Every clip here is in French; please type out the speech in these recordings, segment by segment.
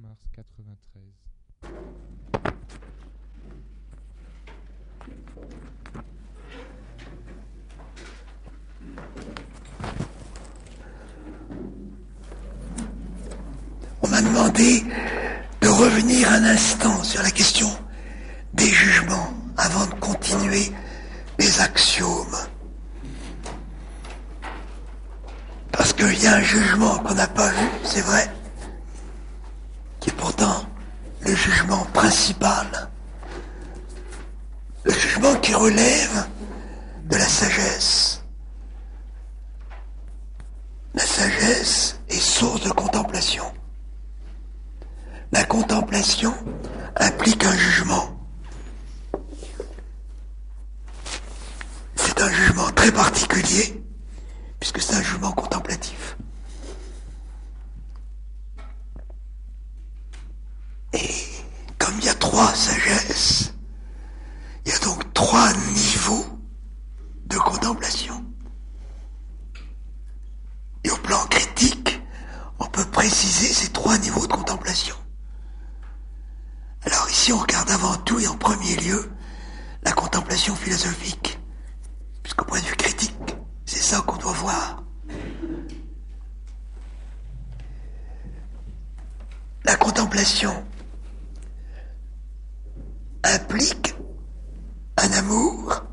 mars 93. On m'a demandé de revenir un instant sur la question des jugements avant de continuer les axiomes. Parce qu'il y a un jugement qu'on n'a pas vu, c'est vrai, qui est pourtant le jugement principal, le jugement qui relève de la sagesse. La sagesse est source de contemplation. La contemplation implique un jugement. C'est un jugement très particulier, puisque c'est un jugement contemplatif. Et comme il y a trois sagesses, il y a donc trois niveaux de contemplation. Et au plan critique, on peut préciser ces trois niveaux de contemplation. Alors ici, on regarde avant tout et en premier lieu la contemplation philosophique, puisqu'au point de vue critique, c'est ça qu'on doit voir. La contemplation implique un amour,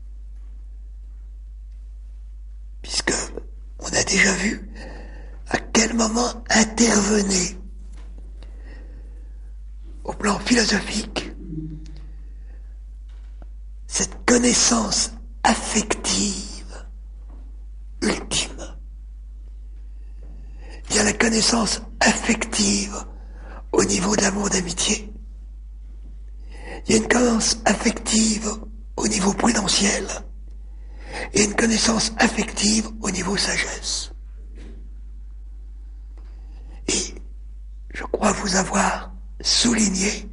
puisque on a déjà vu à quel moment intervenait au plan philosophique cette connaissance affective ultime. Il y a la connaissance affective au niveau de l'amour d'amitié. Il y a une connaissance affective au niveau prudentiel et une connaissance affective au niveau sagesse. Et je crois vous avoir souligné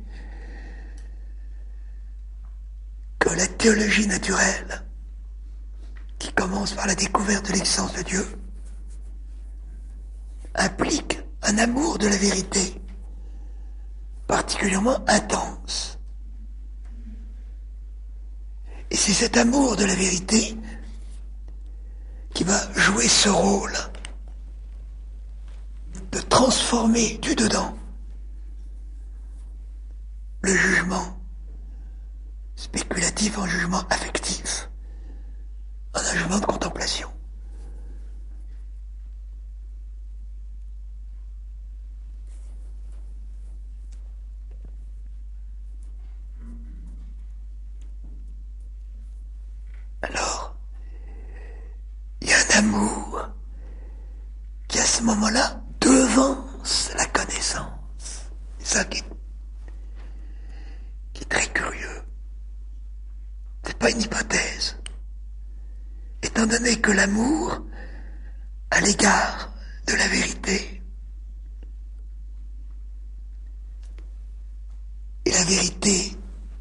que la théologie naturelle, qui commence par la découverte de l'existence de Dieu, implique un amour de la vérité particulièrement intense. Et c'est cet amour de la vérité qui va jouer ce rôle de transformer du dedans le jugement spéculatif en jugement affectif, en un jugement de contemplation. Alors, il y a un amour qui à ce moment-là devance la connaissance. C'est ça qui est très curieux. C'est pas une hypothèse. Étant donné que l'amour à l'égard de la vérité et la vérité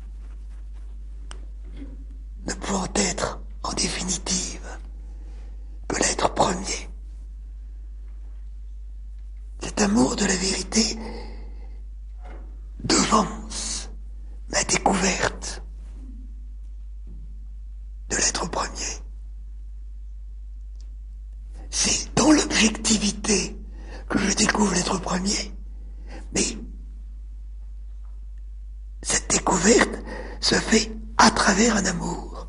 ne pouvant être en définitive que l'être premier, cet amour de la vérité devance la découverte de l'être premier. C'est dans l'objectivité que je découvre l'être premier, mais cette découverte se fait à travers un amour.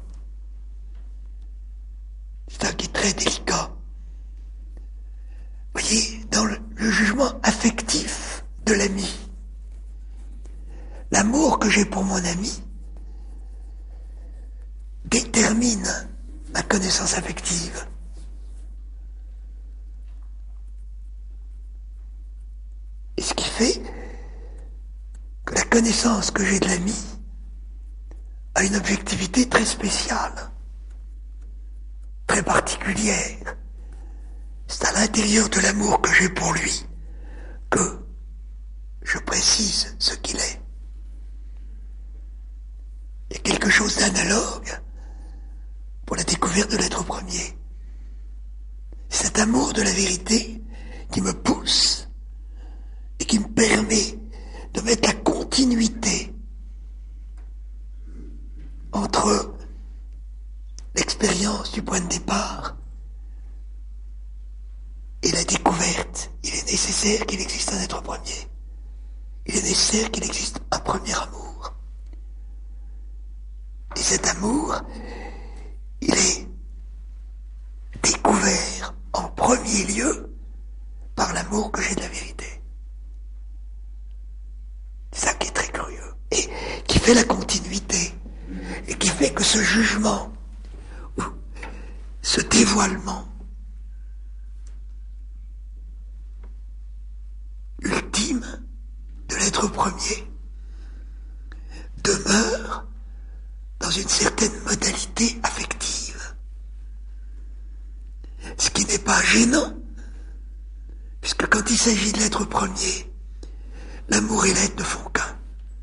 C'est ça qui est très délicat. Vous voyez, dans le jugement affectif de l'ami, l'amour que j'ai pour mon ami détermine ma connaissance affective. Et ce qui fait que la connaissance que j'ai de l'ami a une objectivité très spéciale, très particulière. C'est à l'intérieur de l'amour que j'ai pour lui que je précise ce qu'il est. Il y a quelque chose d'analogue pour la découverte de l'être premier. Cet amour de la vérité qui me pousse et qui me permet continuité entre l'expérience du point de départ et la découverte. Il est nécessaire qu'il existe un être premier. Il est nécessaire qu'il existe un premier amour. Et cet amour, il est découvert en premier lieu par l'amour que j'ai de la vérité. C'est ça qui est très curieux. Et qui fait la continuité. Et qui fait que ce jugement, ou ce dévoilement ultime de l'être premier demeure dans une certaine modalité affective. Ce qui n'est pas gênant, puisque quand il s'agit de l'être premier, l'amour et l'être ne font qu'un.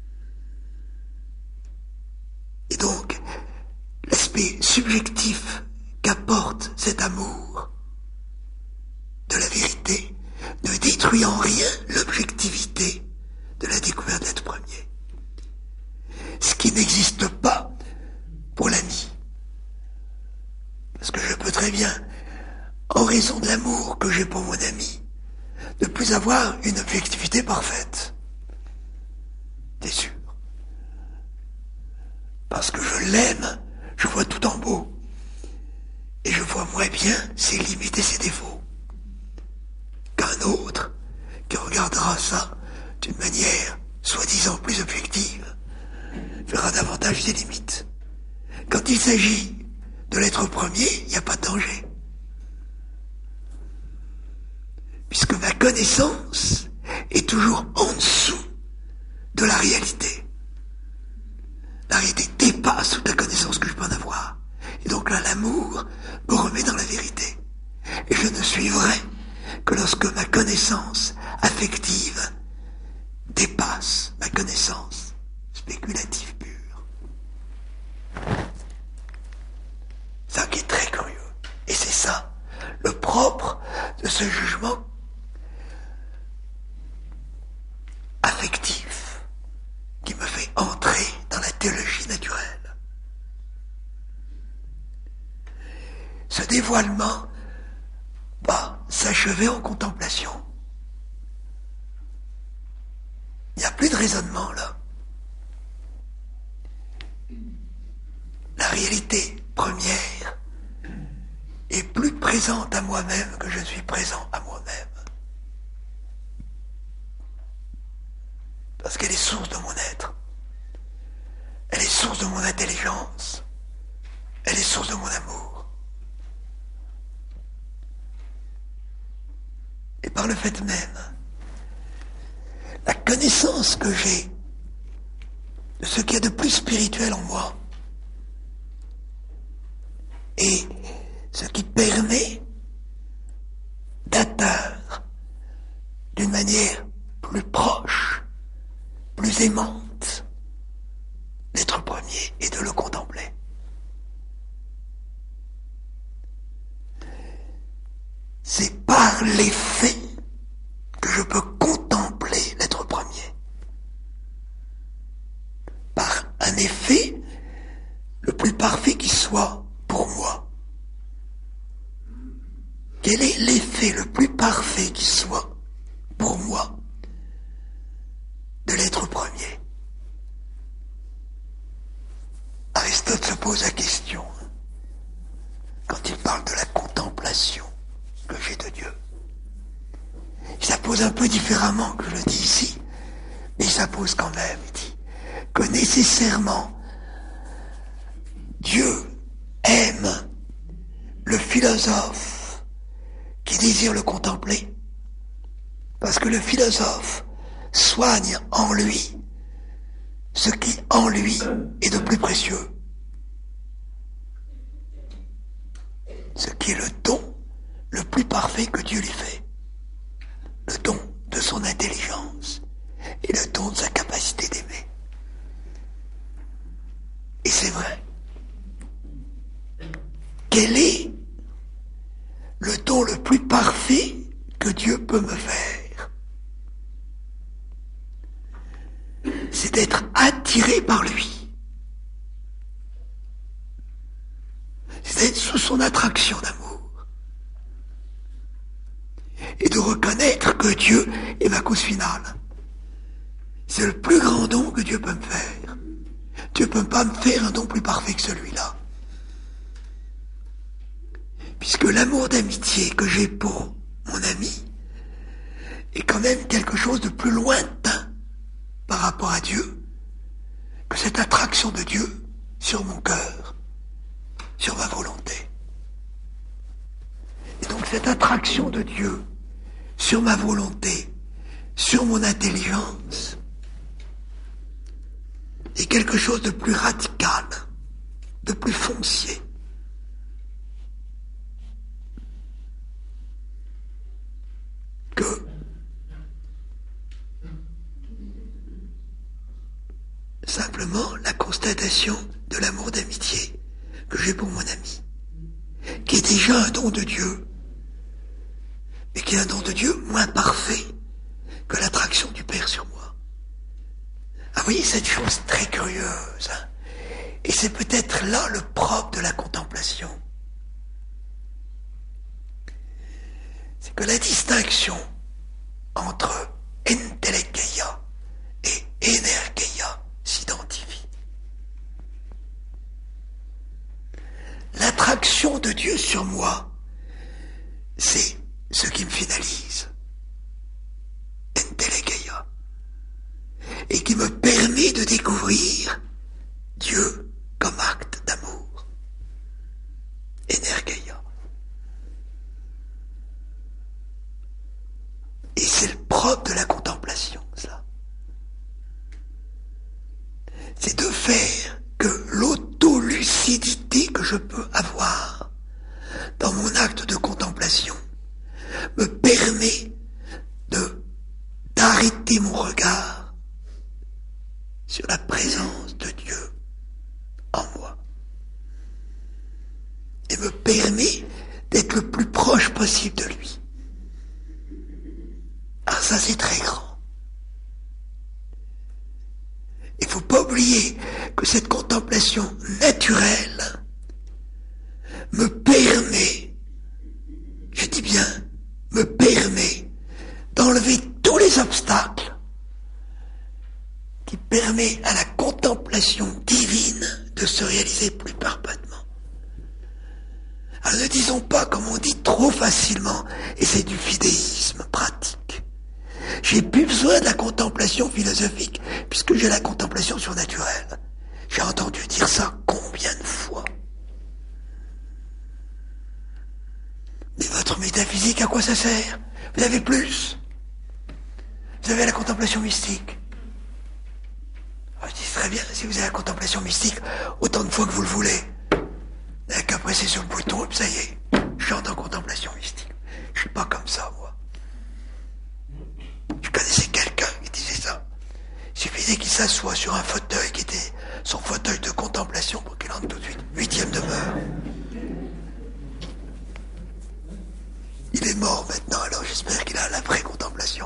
Et donc, l'aspect subjectif qu'apporte cet amour de la vérité ne détruit en rien l'objectivité de la découverte d'être premier. Ce qui n'existe pas pour l'ami. Parce que je peux très bien, en raison de l'amour que j'ai pour mon ami, ne plus avoir une objectivité parfaite. T'es sûr? Parce que je l'aime, je vois tout en beau. Et je vois moins bien ses limites et ses défauts qu'un autre qui regardera ça d'une manière soi-disant plus objective, verra davantage ses limites. Quand il s'agit de l'être premier, il n'y a pas de danger. Puisque ma connaissance est toujours en dessous de la réalité. La réalité dépasse toute la connaissance que je peux en avoir. Et donc là, l'amour me remet dans la vérité. Et je ne suis vrai que lorsque ma connaissance affective dépasse ma connaissance spéculative pure. Ça qui est très curieux. Et c'est ça, le propre de ce jugement affectif qui me fait entrer dans la théologie naturelle. Ce dévoilement va s'achever en contemplation. Il n'y a plus de raisonnement là. La réalité première est plus présente à moi-même que je ne suis présent à moi-même. Parce qu'elle est source de mon être. Elle est source de mon intelligence. Elle est source de mon amour. Et par le fait même, la connaissance que j'ai de ce qu'il y a de plus spirituel en moi et ce qui permet d'atteindre d'une manière plus proche, plus aimante, l'être premier et de le contempler. C'est par l'effet que je peux contempler l'être premier. Par un effet le plus parfait qui soit pour moi. Quel est l'effet le plus parfait qui soit pour moi de l'être premier? Aristote se pose la question quand il parle de la contemplation que j'ai de Dieu. Il s'impose un peu différemment que je le dis ici, mais il s'impose quand même. Il dit que nécessairement Dieu aime le philosophe qui désire le contempler, parce que le philosophe soigne en lui ce qui en lui est de plus précieux, ce qui est le don le plus parfait que Dieu lui fait, le don de son intelligence et le don de sa capacité d'aimer. Et c'est vrai. Quel est le don le plus parfait que Dieu peut me faire? C'est attiré par lui. C'est d'être sous son attraction d'amour. Et de reconnaître que Dieu est ma cause finale. C'est le plus grand don que Dieu peut me faire. Dieu ne peut pas me faire un don plus parfait que celui-là. Puisque l'amour d'amitié que j'ai pour mon ami est quand même quelque chose de plus lointain par rapport à Dieu que cette attraction de Dieu sur mon cœur, sur ma volonté. Et donc cette attraction de Dieu sur ma volonté, sur mon intelligence, est quelque chose de plus radical, de plus foncier. Que simplement la constatation de l'amour d'amitié que j'ai pour mon ami, qui est déjà un don de Dieu, mais qui est un don de Dieu moins parfait que l'attraction du Père sur moi. Ah, vous voyez cette chose très curieuse, hein? Et c'est peut-être là le propre de la contemplation. C'est que la distinction entre entelegeia et energeia s'identifie. L'attraction de Dieu sur moi, c'est ce qui me finalise. Entelegeia. Et qui me permet de découvrir Dieu comme acte d'amour. Energeia. Et c'est le propre de la contemplation, ça. C'est de faire que l'autolucidité que je peux avoir dans mon acte de contemplation me permet d'arrêter mon regard sur la présence de Dieu en moi. Et me permet d'être le plus proche possible de lui. Ah, ça c'est très grand. Il ne faut pas oublier que cette contemplation naturelle me permet, je dis bien, me permet d'enlever tous les obstacles qui permet à la contemplation divine de se réaliser plus parfaitement. Alors ne disons pas, comme on dit trop facilement, et c'est du fidéisme pratique. J'ai plus besoin de la contemplation philosophique, puisque j'ai la contemplation surnaturelle. J'ai entendu dire ça combien de fois? Mais votre métaphysique, à quoi ça sert? Vous avez plus. Vous avez la contemplation mystique. Je dis très bien, si vous avez la contemplation mystique, autant de fois que vous le voulez. Vous n'avez qu'à presser sur le bouton, et puis ça y est, je suis en contemplation mystique. Je suis pas comme ça, moi. Je connaissais quelqu'un qui disait ça. Il suffisait qu'il s'assoie sur un fauteuil qui était son fauteuil de contemplation pour qu'il entre tout de suite. 8e demeure. Il est mort maintenant, alors j'espère qu'il a l'après-contemplation.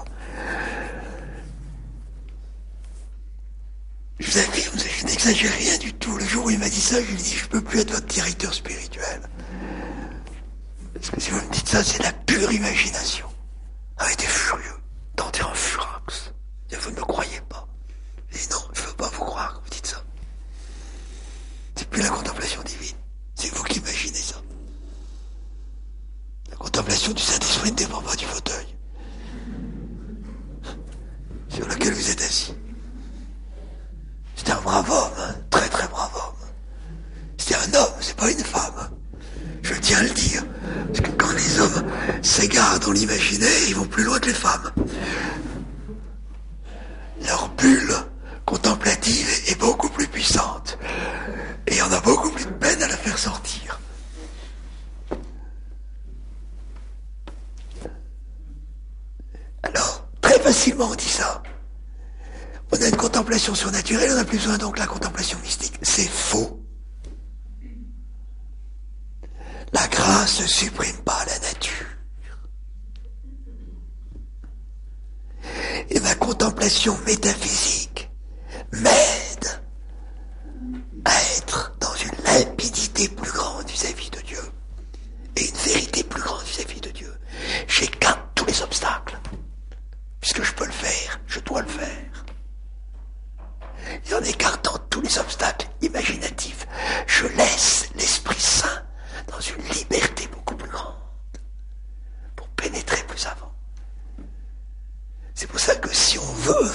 Je vous affirme, je n'exagère rien du tout. Le jour où il m'a dit ça, je lui ai dit, je peux plus être votre directeur spirituel. Parce que si vous me dites ça, c'est la pure imagination. Ah, il était furieux, d'entrer en furax. Vous ne me croyez pas. Je dis non, je ne veux pas vous croire quand vous dites ça. C'est plus la contemplation divine. C'est vous qui imaginez ça. La contemplation du Saint-Esprit ne dépend pas du fauteuil sur lequel vous êtes assis. C'était un brave homme, hein, très très brave homme. C'était un homme, c'est pas une femme. Je tiens à le dire. Parce que quand les hommes s'égarent dans l'imaginaire, ils vont plus loin que les femmes. Leur bulle contemplative est beaucoup plus puissante. Et on a beaucoup plus de peine à la faire sortir. Alors, très facilement on dit ça. On a une contemplation surnaturelle, on n'a plus besoin donc de la contemplation mystique. C'est faux. La grâce ne supprime pas la nature. Et ma contemplation métaphysique m'aide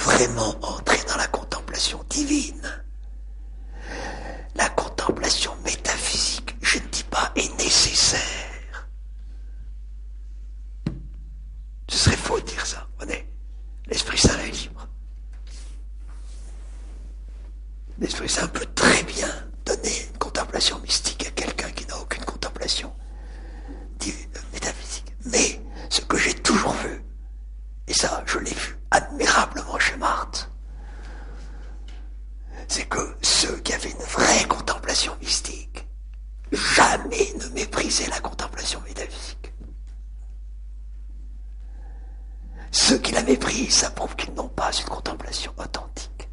vraiment entrer dans la contemplation divine, la contemplation métaphysique, je ne dis pas est nécessaire. Ce serait faux de dire ça. L'Esprit Saint est libre. L'Esprit Saint peut très bien donner une contemplation mystique à quelqu'un qui n'a aucune contemplation métaphysique. Mais ce que j'ai toujours vu, et ça je l'ai vu admirablement chez Marthe, c'est que ceux qui avaient une vraie contemplation mystique jamais ne méprisaient la contemplation métaphysique. Ceux qui la méprisent, ça prouve qu'ils n'ont pas une contemplation authentique.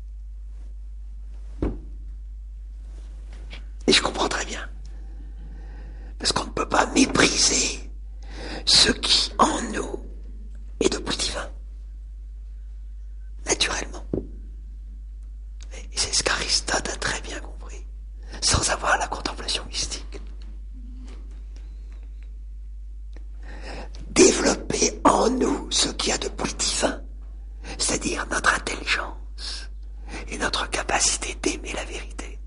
Et je comprends très bien. Parce qu'on ne peut pas mépriser ce qui, en nous, est de plus divin. Naturellement. Et c'est ce qu'Aristote a très bien compris, sans avoir la contemplation mystique. Développer en nous ce qu'il y a de plus divin, c'est-à-dire notre intelligence et notre capacité d'aimer la vérité.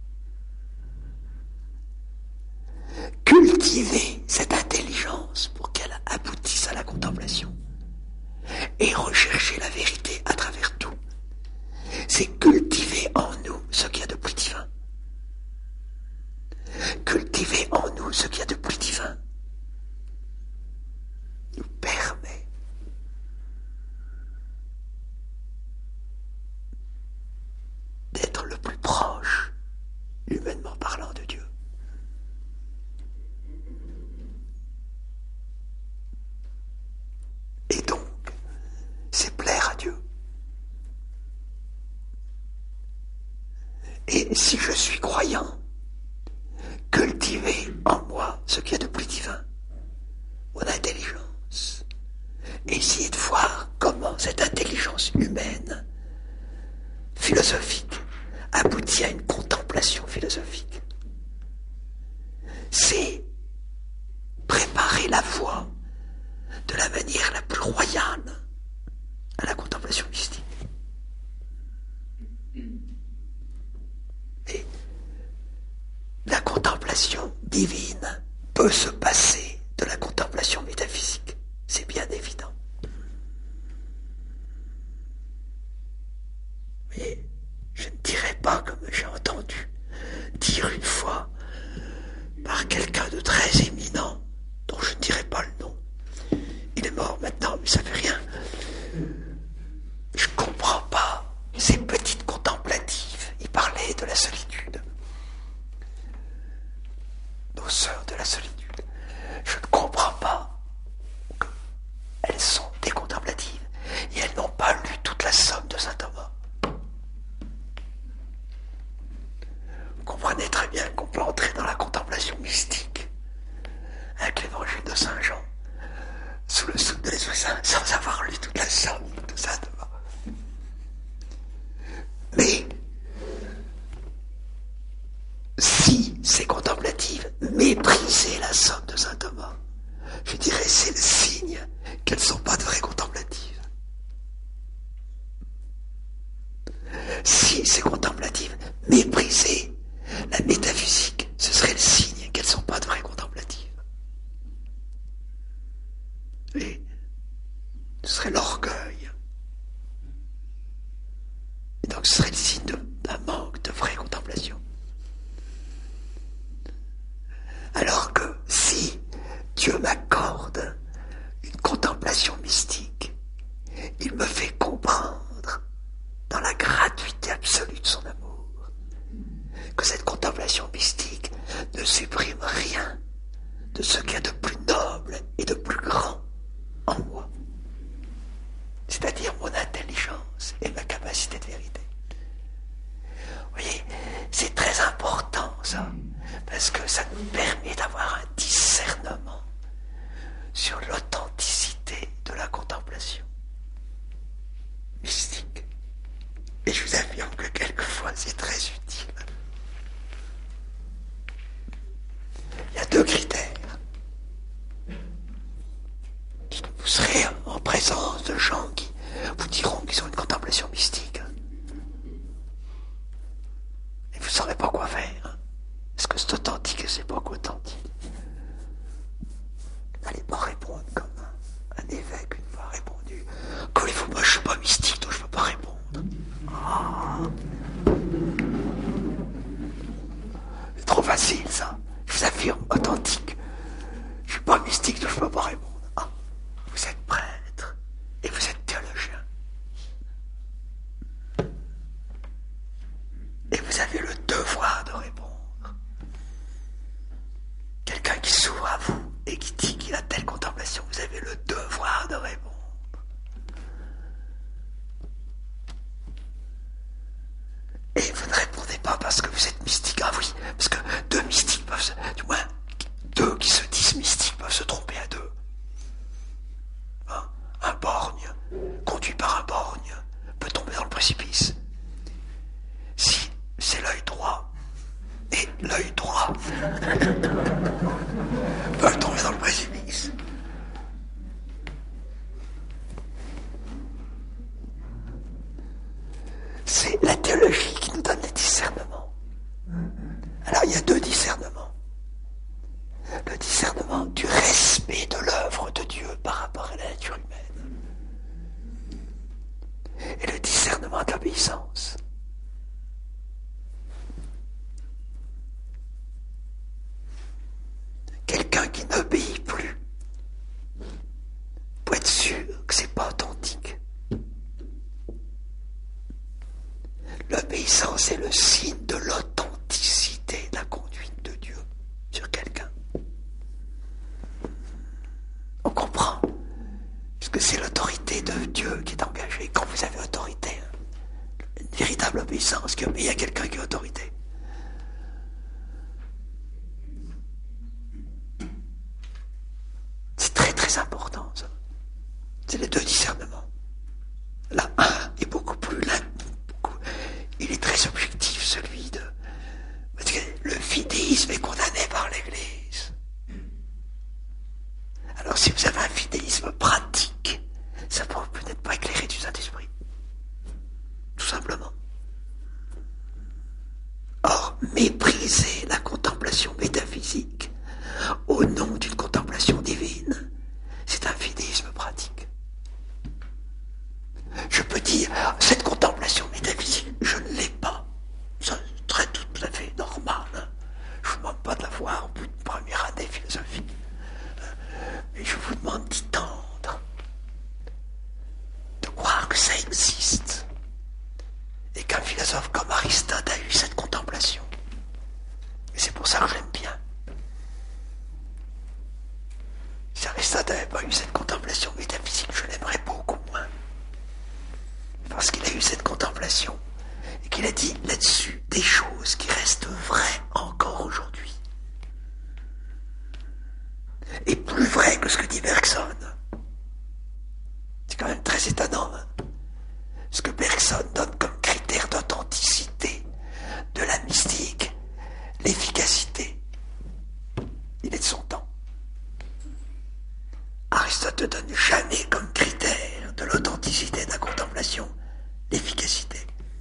Cultiver cette intelligence pour qu'elle aboutisse à la contemplation et rechercher la vérité à travers tout, c'est cultiver en nous ce qu'il y a de plus divin. Cultiver en nous ce qu'il y a de plus divin nous permet d'être le plus proche, humainement parlant, de Dieu. Et donc, c'est plaire à Dieu. Et si je suis croyant, cultiver en moi ce qu'il y a de plus divin, mon intelligence, et essayer de voir comment cette intelligence humaine, philosophique, aboutit à une contemplation philosophique. C'est préparer la voie de la manière la plus royale à la contemplation mystique. Et la contemplation divine peut se passer de la contemplation métaphysique. C'est bien évident. Mais je ne dirais pas, comme j'ai entendu dire une fois par quelqu'un de très éminent, dont je ne dirai pas le nom. Il est mort maintenant, mais ça fait rien. Je comprends pas ces petites contemplatives. Il parlait de la solitude. Nos sœurs de la solitude. Je ne comprends pas qu'elles sont des contemplatives et elles n'ont pas lu toute la somme de saint Thomas. Vous comprenez très bien qu'on peut entrer dans la contemplation mystique avec l'évangile de saint Jean sous le souffle de l'Esprit Saint sans avoir lu toute la somme de saint Thomas. Mais si c'est contemplative, mépriser la somme de saint Thomas, je dirais c'est le signe qu'elles ne sont pas de vraies contemplatives. Si c'est contemplative, mépriser la métaphysique, ce serait le signe qu'elles ne sont pas de vraies contemplatives. Et ce serait l'orgueil. Et donc ce serait le signe d'un manque de vraie contemplation. Alors que si Dieu m'accorde une contemplation mystique, il me fait comprendre dans la gratuité absolue de son amour que cette contemplation mystique ne supprime rien de ce qu'il y a de plus noble et de plus grand en moi, c'est-à-dire mon intelligence et ma capacité de vérité. Vous voyez, c'est très important ça, parce que ça nous permet d'avoir un discernement sur l'authenticité de la contemplation mystique. Et je vous affirme que quelquefois c'est très utile. Il y a deux critères. Vous serez en présence de gens qui vous diront qu'ils ont une contemplation contemplation mystique. Et vous ne saurez pas quoi faire. Est-ce que c'est authentique et c'est pas authentique? N'allez pas répondre comme un évêque une fois répondu. Quand il faut, moi je suis pas mystique, donc je peux pas répondre. C'est trop facile ça. Je vous affirme, authentique. Je suis pas mystique, donc je peux pas répondre. Vous êtes prêtre et vous êtes théologien. Et vous avez le devoir de répondre. Quelqu'un qui s'ouvre à vous et qui dit qu'il a telle contemplation, vous avez le devoir de répondre. Et vous ne répondez pas parce que vous êtes mystique. Ah oui, parce que deux mystiques peuvent du moins, deux qui se disent mystiques peuvent se tromper à deux. Un borgne, conduit par un borgne, peut tomber dans le précipice. Si c'est l'œil droit, et l'œil droit peut tomber dans le précipice. C'est la théologie qui nous donne les discernements. Alors il y a deux discernements. Le discernement du respect de l'œuvre de Dieu par rapport à la nature humaine. Et le discernement d'obéissance. Quelqu'un qui n'obéit plus pour être sûr que c'est pas authentique. L'obéissance est le signe de l'authenticité de la conduite de Dieu sur quelqu'un. On comprend. Parce que c'est l'autorité de Dieu qui est engagée. Quand vous avez autorité, une véritable obéissance qui obéit à quelqu'un qui a autorité. C'est très très important ça. C'est les deux discernements. Là, un est beaucoup plus il est très objectif, celui de... Parce que le fidéisme est condamné par l'Église. Alors si vous avez un fidéisme pratique, ça peut peut-être pas éclairer du Saint-Esprit. Tout simplement. Or, mépriser la contemplation métaphysique au nom d'une contemplation divine, c'est un fidéisme pratique. Je peux dire, cette contemplation métaphysique, je ne l'ai pas. Ça, c'est très tout à fait normal. Je ne vous demande pas de la voir au bout d'une première année philosophique. Mais je vous demande d'y tendre. De croire que ça existe. Et qu'un philosophe comme Aristote a eu cette contemplation. Et c'est pour ça que je l'aime bien. Si Aristote n'avait pas eu cette contemplation métaphysique, je l'aimerais beaucoup moins. Parce qu'il a eu cette contemplation et qu'il a dit là-dessus des choses qui restent vraies encore aujourd'hui. Et plus vraies que ce que dit Bergson. C'est quand même très étonnant. Ce que Bergson donne comme critère d'authenticité de la mystique, l'efficacité. Il est de son temps. Aristote ne donne jamais comme critère de l'authenticité de la contemplation l'efficacité.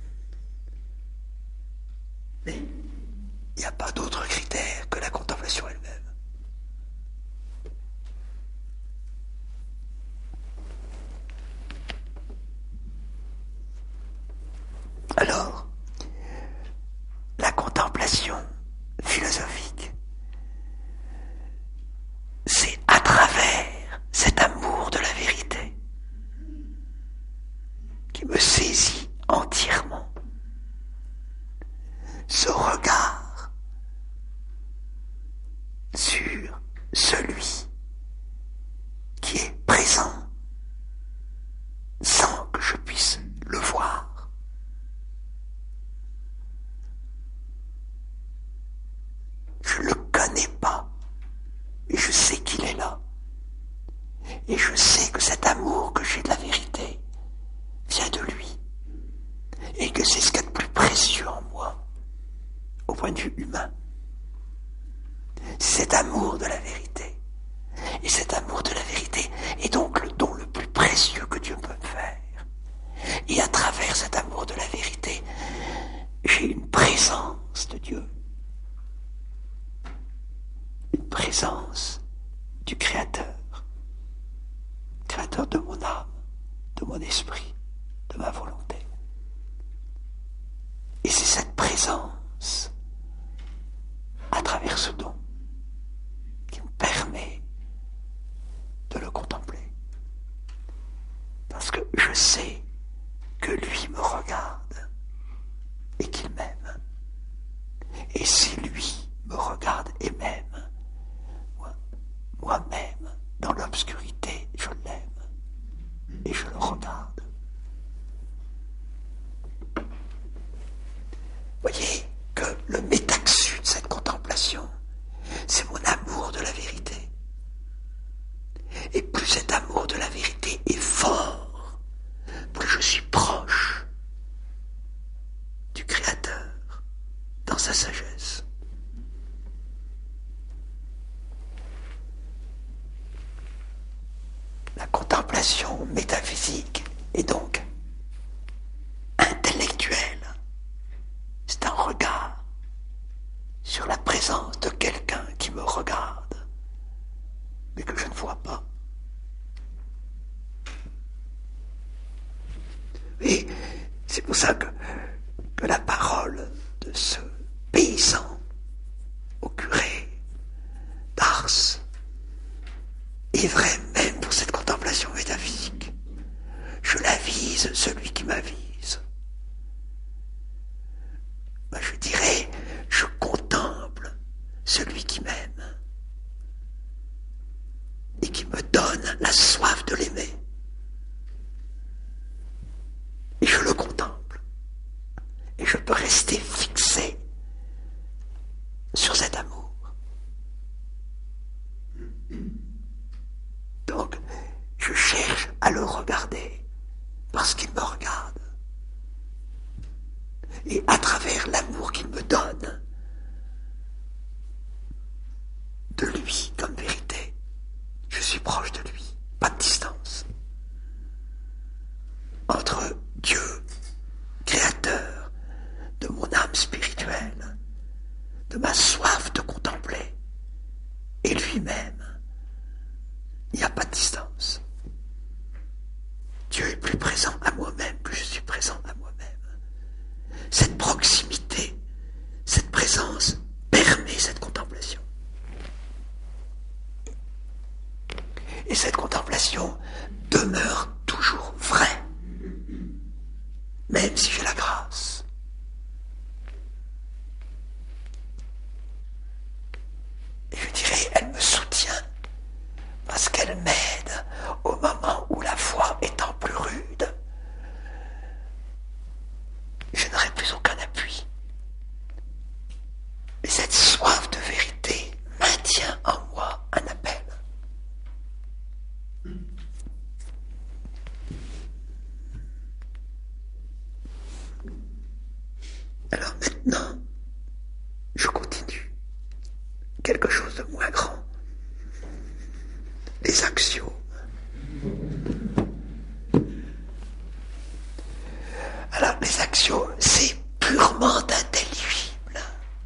Mais il n'y a pas d'autre critère que la contemplation elle-même. Alors, la contemplation philosophique, c'est à travers cet amour de la vérité qui me saisit entièrement. Ce regard sur celui qui est présent sans que je puisse le voir. Je ne le connais pas, mais je sais qu'il est là. Et je sais que cet amour que j'ai de la vérité vient de lui. Et que c'est ce qu'il y a de plus précieux en moi, au point de vue humain. C'est cet amour de la vérité. Et cet amour de la vérité est donc le don le plus précieux que Dieu peut me faire. Et à travers du Créateur, Créateur de mon âme, de mon esprit, de ma volonté. Et c'est cette présence, à travers ce don, qui me permet de le contempler. Parce que je sais que lui me regarde et qu'il m'aime. Et si lui me regarde et m'aime, moi-même, dans l'obscurité, je l'aime et je le regarde. Voyez que le métaxu de cette contemplation, c'est mon amour de la vérité. Et plus cet amour de la vérité est fort, plus je suis proche du Créateur dans sa sagesse. La contemplation métaphysique est donc intellectuelle. C'est un regard sur la présence de quelqu'un qui me regarde, mais que je ne vois pas. Et c'est pour ça que la parole de ce paysan au curé d'Ars est vraie même pour cette contemplation métaphysique. Je l'avise, celui qui m'avise. Je dirais, je contemple celui qui m'aime et qui me donne la soif de l'aimer. Et je le contemple. Et je peux rester fixé sur cet amour. Donc, je cherche à le regarder parce qu'il me regarde. Et à travers l'amour qu'il me donne de lui comme vérité, je suis proche de lui, pas de distance. Entre Dieu, Créateur de mon âme spirituelle, de ma soif de contempler, et lui-même, il n'y a pas de distance. Dieu est plus présent à moi-même, plus je suis présent à moi-même. Cette proximité, cette présence permet cette contemplation. Et cette contemplation demeure toujours vraie, même si j'ai la grâce. Et je dirais, elle me soutient, parce qu'elle m'aide au moment où la foi étant plus rude, je n'aurai plus aucun appui. Et cette soif de vérité maintient en moi un appel. Alors maintenant, je continue. Quelque chose de moins grand. Les axiomes. Alors les axiomes, c'est purement intelligible.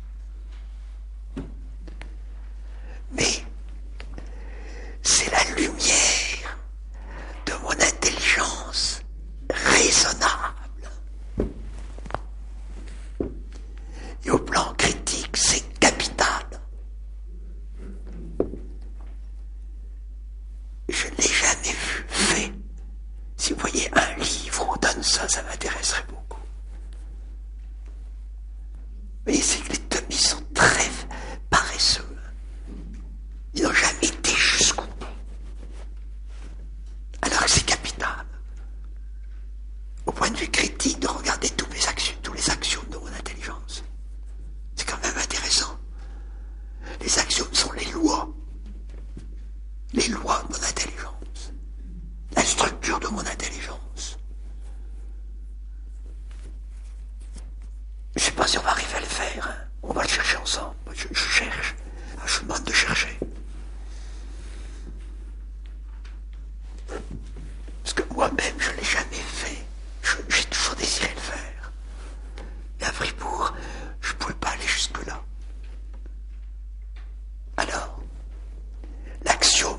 Mais c'est la lumière de mon intelligence raisonnable. Et au plan critique, c'est capital. Je ne l'ai jamais vu fait. Si vous voyez un livre où on donne ça, ça m'intéresserait beaucoup. Mais c'est que les Tomis sont très paresseux. Ils n'ont jamais été jusqu'au bout. Alors que c'est capital. Au point de vue critique, de regarder tous les axiomes de mon intelligence. C'est quand même intéressant. Les axiomes sont les lois. Les lois de mon intelligence. La structure de mon intelligence. Je ne sais pas si on va arriver à le faire. Hein. On va le chercher ensemble. Je cherche. Je demande de chercher. Parce que moi-même, je ne l'ai jamais fait. J'ai toujours désiré le faire. Mais à Fribourg, je ne pouvais pas aller jusque-là. Alors, l'axiome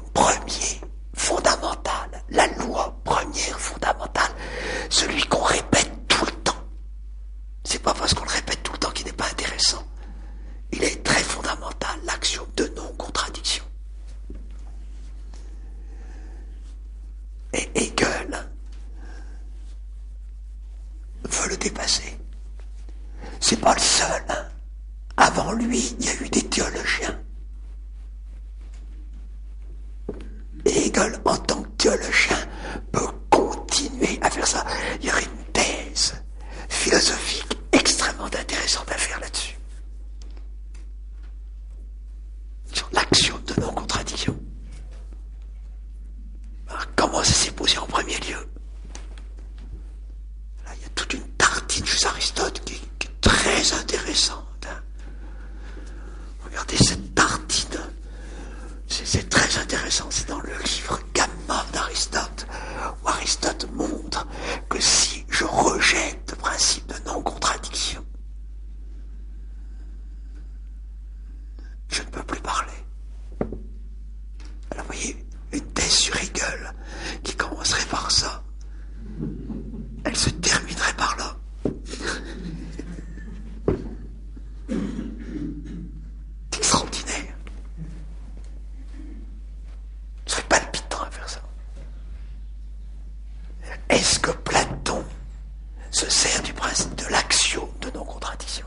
Et Hegel veut le dépasser. C'est pas le seul. Avant lui, il y a eu des théologiens. Et Hegel, en tant que théologien, peut continuer à faire ça. Il y aurait une thèse philosophique extrêmement intéressante à faire là-dessus. Sur l'axiome de non-contradiction. Alors, comment ça s'est posé en premier lieu? Là, il y a toute une tartine chez Aristote qui est très intéressante. Regardez cette tartine. C'est très intéressant. C'est dans le livre Gamma d'Aristote, où Aristote montre que si je rejette le principe de non-contradiction, je ne peux plus parler. Alors vous voyez, une thèse sur Hegel qui commencerait par ça, elle se terminerait par là. C'est extraordinaire. Ce serait palpitant à faire ça. Est-ce que Platon se sert du principe de l'axiome de non-contradiction?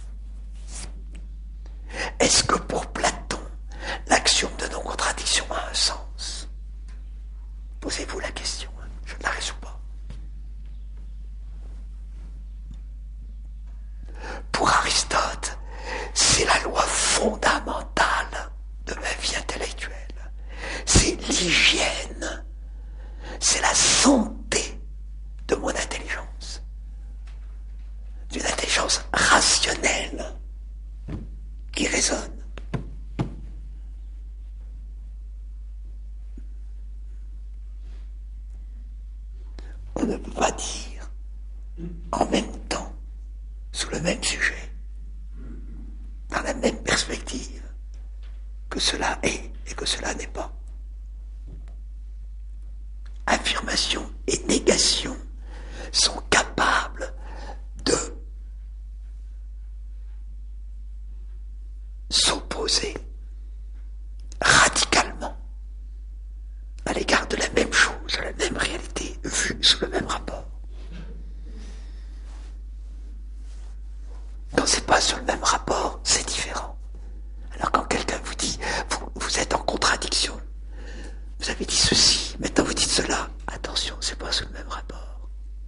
Est-ce que pour Platon, l'axiome de non-contradiction a un sens? Posez-vous la question, je ne la résous pas. Pour Aristote, c'est la loi fondamentale de ma vie intellectuelle. C'est l'hygiène, c'est la santé de mon intelligence. D'une intelligence rationnelle qui résonne. On ne peut pas dire en même temps, sous le même sujet, dans la même perspective, que cela est et que cela n'est pas. Affirmation et négation sont capables de s'opposer radicalement à l'égard de la même chose, à la même réalité, vue sous le même rapport. Quand c'est pas sur le même rapport, c'est différent. Alors quand quelqu'un vous dit, vous êtes en contradiction, vous avez dit ceci, maintenant vous dites cela, attention, c'est pas sur le même rapport.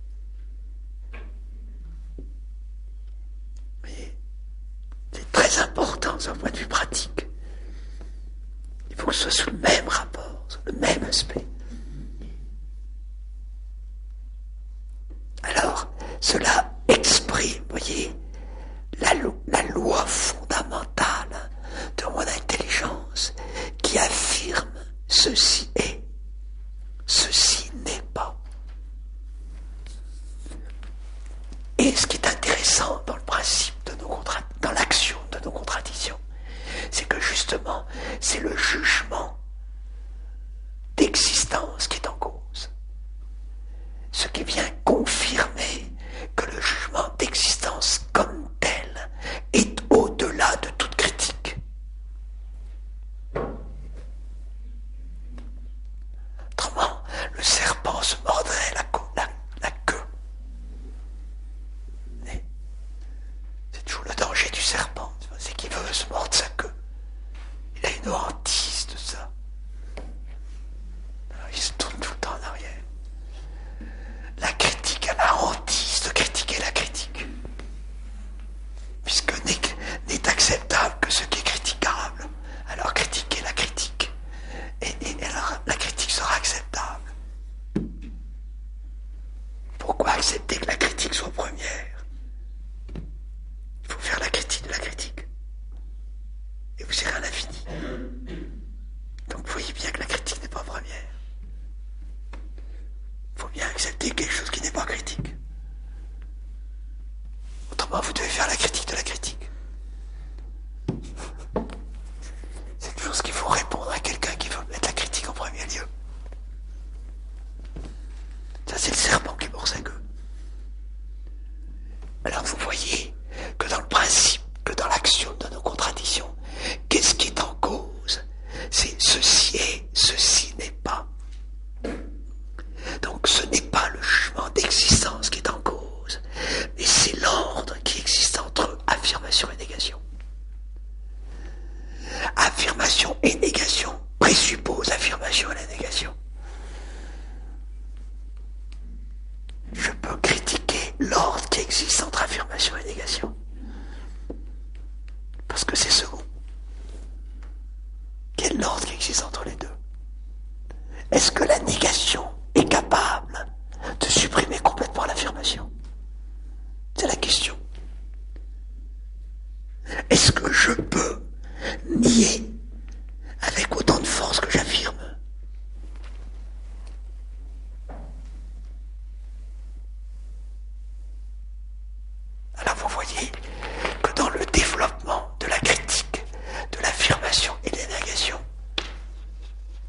Mais c'est très important d'un point de vue pratique. Il faut que ce soit sous le même rapport, sous le même aspect. Alors, cela exprime, voyez, la loi fondamentale de mon intelligence qui affirme ceci est, ceci n'est pas. Et ce qui est intéressant dans le principe de dans l'action de nos contradictions, c'est que justement, c'est le jugement d'existence qui est en cause. Ce qui vient confirmer que le jugement d'existence comme tel est au-delà de toute critique.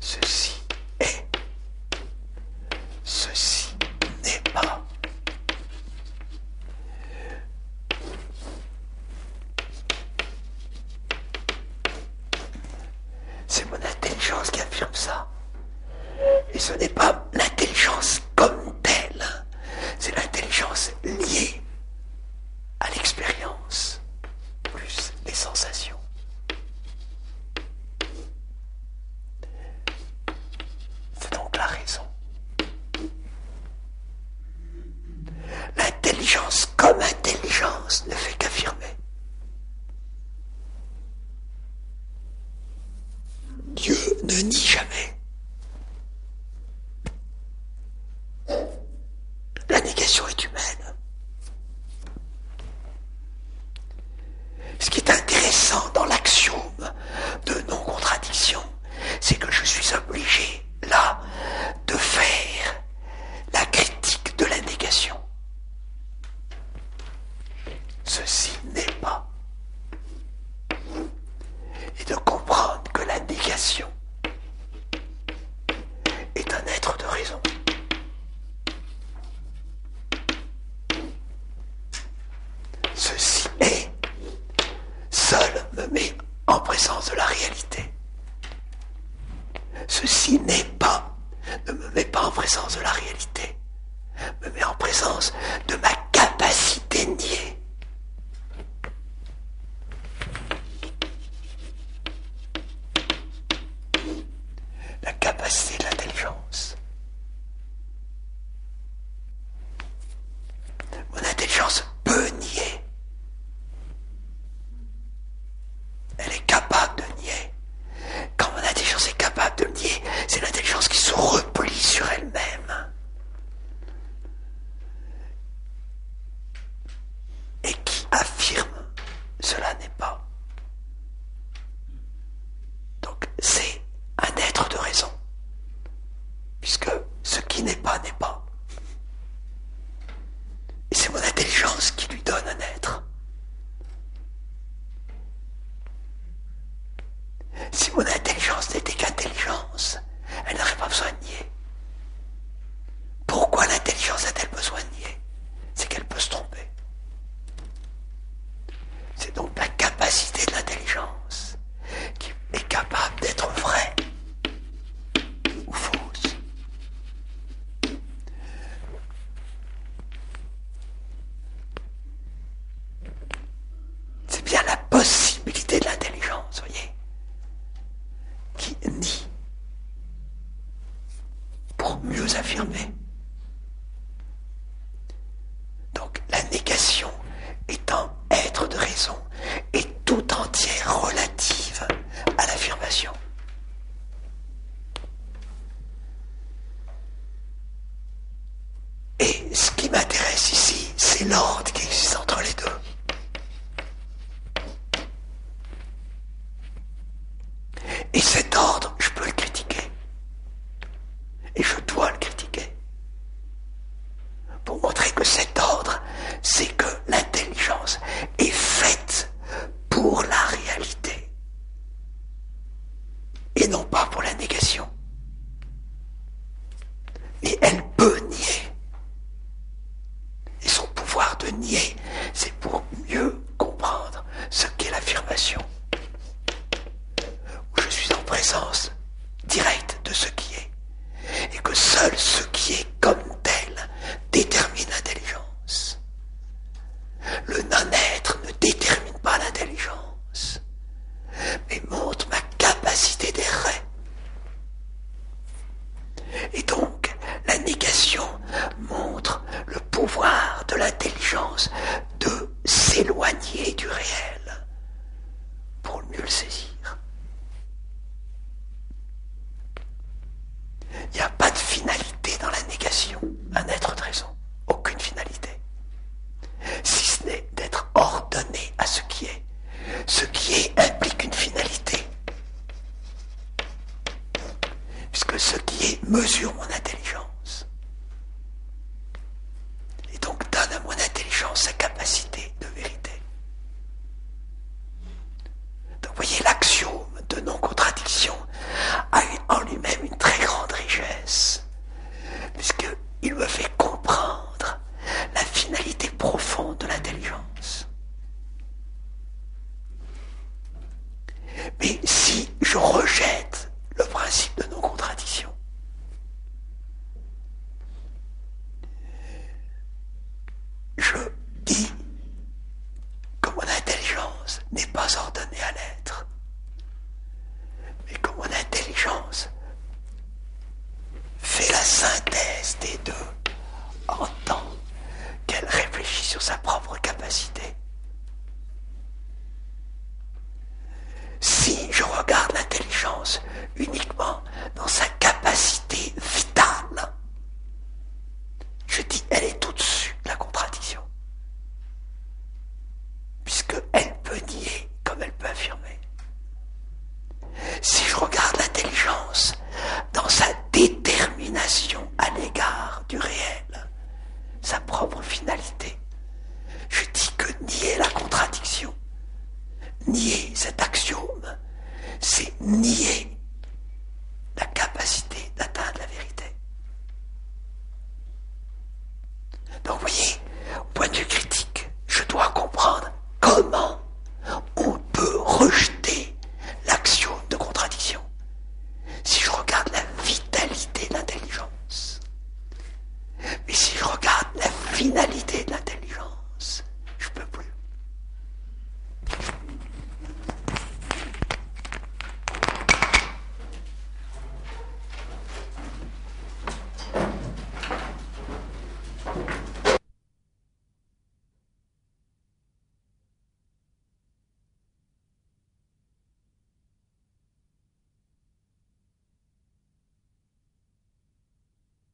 ceci est, ceci n'est pas. C'est mon intelligence qui affirme ça. Et ce n'est pas l'intelligence comme telle, c'est l'intelligence liée à l'expérience, plus les sensations. C'est donc la raison. L'intelligence comme intelligence ne fait qu'affirmer. Dieu ne nie jamais. La négation est humaine. Ce qui est intéressant dans l'axiome de non-contradiction, c'est que je suis obligé, là, de faire la critique de la négation. Ceci n'est pas. Et de comprendre que la négation est un être de raison. Ceci est, seul me met en présence de la réalité. Ceci n'est pas, ne me met pas en présence de la réalité, me met en présence de ma capacité niée. La capacité de l'intelligence. Mon intelligence peut nier. Elle est capable de nier. Quand mon intelligence est capable de nier, c'est l'intelligence qui se replie sur elle-même. Et qui affirme cela n'est pas. Donc c'est un être de raison. Puisque ce qui n'est pas n'est pas. Et c'est mon intelligence qui lui donne un être. Si mon intelligence n'était qu'intelligence, elle n'aurait pas besoin de nier. Pourquoi l'intelligence a-t-elle besoin de nier? C'est qu'elle peut se tromper. C'est donc la capacité de l'intelligence qui est capable d'être vraie ou fausse. C'est bien la possibilité de l'intelligence, voyez, qui nie pour mieux affirmer. Donc la négation étant être de raison est tout entière relative à l'affirmation. Et ce qui m'intéresse ici, c'est l'ordre qui existe entre les deux. Et cet ordre, je peux le critiquer. Et je dois le critiquer. Pour montrer que cet ordre, c'est que l'intelligence est faite pour la réalité. Et non pas pour la négation. Et elle peut nier. Et son pouvoir de nier, c'est pour mieux comprendre ce qu'est l'affirmation. Où je suis en présence directe de ce qui est. Et que seul ce qui est comme tel détermine l'intelligence. Le non-être ne détermine pas l'intelligence, mais montre ma capacité d'errer. Et donc, la négation montre le pouvoir de l'intelligence de s'éloigner du réel pour mieux le saisir. Il n'y a pas de finalité dans la négation, un être de raison, aucune finalité. Si ce n'est d'être ordonné à ce qui est. Ce qui est implique une finalité. Puisque ce qui est mesure mon intelligence. Et donc donne à mon intelligence sa capacité de vérité. Donc vous voyez, l'axiome de non-contradiction a en lui-même dans sa